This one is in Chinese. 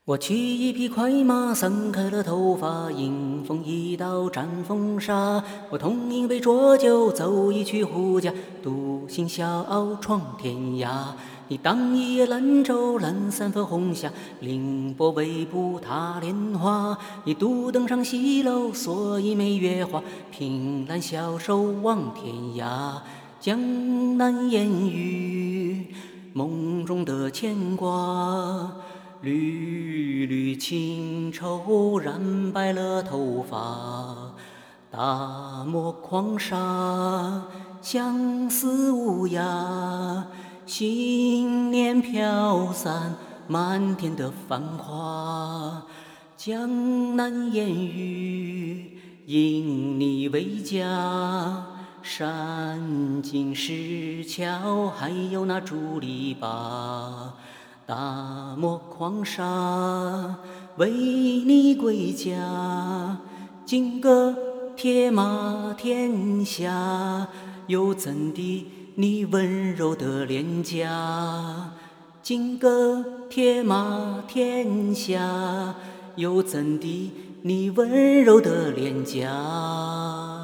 我骑一匹快马，散开了头发，迎风一道战风沙。我同饮杯浊酒，奏一曲胡笳，独行笑傲闯天涯。你当一叶兰舟，揽三分红霞，凌波微步踏莲花。你独登上西楼，锁一枚月华，凭栏消瘦望天涯。江南烟雨，梦中的牵挂。缕缕情愁染白了头发，大漠狂沙，相思无涯，心念飘散满天的繁华。江南烟雨，因你为家，山径石桥，还有那竹篱笆。大漠狂沙，为你归家，金戈铁马天下，又怎敌你温柔的脸颊？金戈铁马天下，又怎敌你温柔的脸颊？